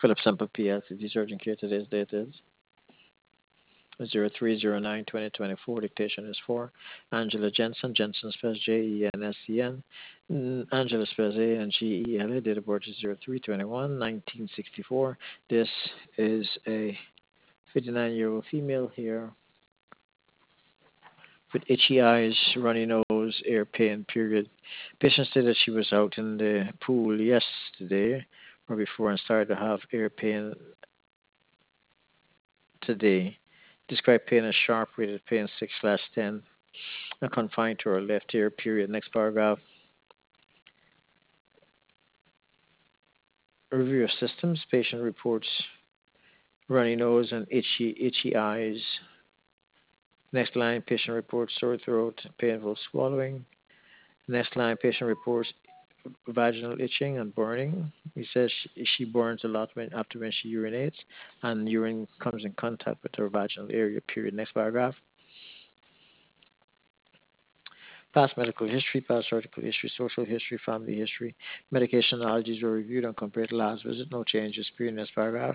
Philip Semple PS. If urgent care today's date is 0309-2024. Dictation is for Angela Jensen. Jensen spells Jensen. Angela spells Angela. Date of birth is 03/21/1964. This is a 59-year-old female here with itchy eyes, runny nose, ear pain, period. Patient said that she was out in the pool yesterday or before and started to have ear pain today. Describe pain as sharp, rated pain 6/10, and confined to her left ear, period. Next paragraph. Review of systems. Patient reports runny nose and itchy eyes. Next line, patient reports sore throat, painful swallowing. Next line, patient reports vaginal itching and burning. He says she burns a lot after when she urinates, and urine comes in contact with her vaginal area, period. Next paragraph. Past medical history, past surgical history, social history, family history. Medication allergies were reviewed and compared to last visit. No changes, period. Next paragraph.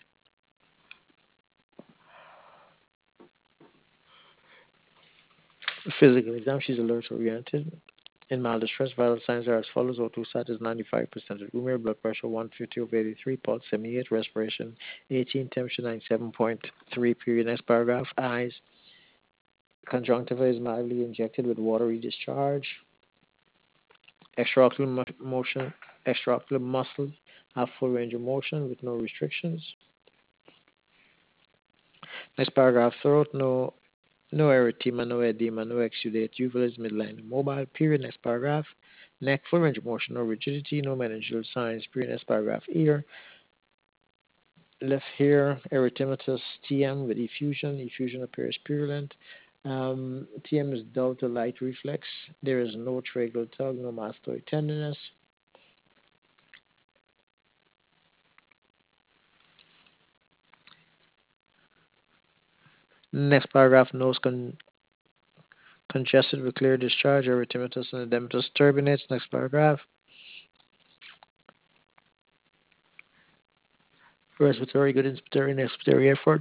Physical exam, she's alert oriented. In mild distress, vital signs are as follows: O2 status 95% of room air, blood pressure 150 over 83, pulse 78, respiration 18, temperature 97.3, period. Next paragraph. Eyes. Conjunctiva is mildly injected with watery discharge. Extraocular motion, extraocular muscles have full range of motion with no restrictions. Next paragraph. Throat, no erythema, no edema, no exudate. Uvula is midline mobile, period. Next paragraph. Neck, full range of motion, no rigidity, no meningeal signs, period. Next paragraph. Ear, left ear, erythematous TM with effusion. Effusion appears purulent. TM is dull to light reflex. There is no tracheal tug, no mastoid tenderness. Next paragraph. Nose congested with clear discharge, erythematous and edematous turbinates. Next paragraph. Respiratory, good inspiratory and expiratory effort.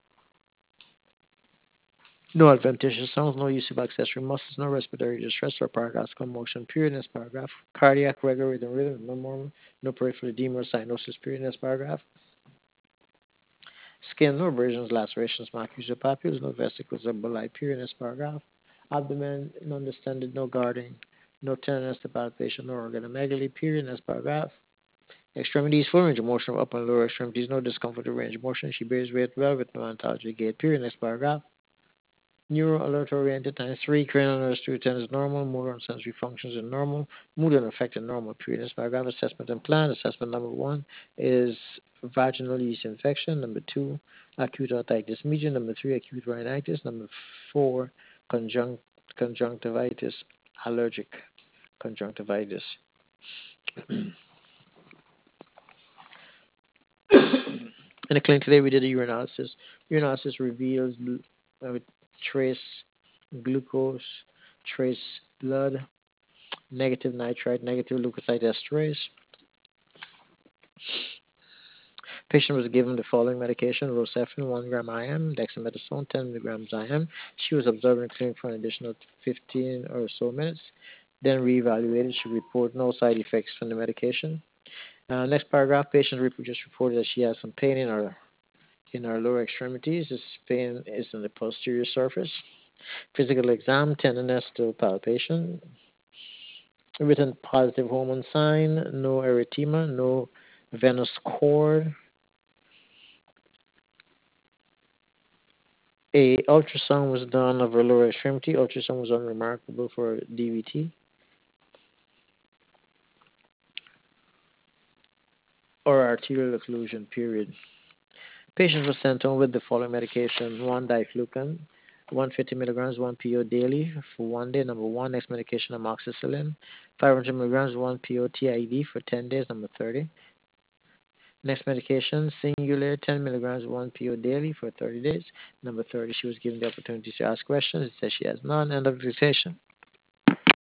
No adventitious sounds, no use of accessory muscles, no respiratory distress or paradoxical motion. Period. Next paragraph. Cardiac regular rhythm, no normal, no peripheral edema or cyanosis. Period. Next paragraph. Skin, no abrasions, lacerations, macular papules, no vesicles or bulli. Period. Next paragraph. Abdomen, non distended, no guarding, no tenderness to palpation, no organomegaly. Period. Next paragraph. Extremities, full range of motion of upper and lower extremities, no discomfort or range of motion. She bears weight well with no ontology gait. Period. Next paragraph. Neuro alert oriented times 3, cranial nerves 2 to 10 is normal, motor and sensory functions are normal, mood and affected normal. Period. Next paragraph. Assessment and plan. Assessment number 1 is vaginal yeast infection. Number 2, acute otitis media. Number 3, acute rhinitis. Number 4, conjunctivitis, allergic conjunctivitis. In the clinic today, we did a urinalysis. Urinalysis reveals trace glucose, trace blood, negative nitrite, negative leukocyte esterase. Patient was given the following medication: Rocephin 1 gram IM, dexamethasone 10 milligrams IM. She was observed in clinic for an additional 15 or so minutes. Then reevaluated. She reported no side effects from the medication. Next paragraph. Patient just reported that she has some pain in her lower extremities. This pain is in the posterior surface. Physical exam, tenderness to palpation. Written positive hormone sign, no erythema, no venous cord. A ultrasound was done of her lower extremity. Ultrasound was unremarkable for DVT or arterial occlusion, period. Patient was sent home with the following medication: 1 diflucan, 150 milligrams, 1 PO daily for 1 day. Number 1. Next medication, amoxicillin, 500 milligrams, 1 PO TID for 10 days. Number 30. Next medication, singular, 10 milligrams, 1 PO daily for 30 days. Number 30, she was given the opportunity to ask questions. It says she has none. End of dictation.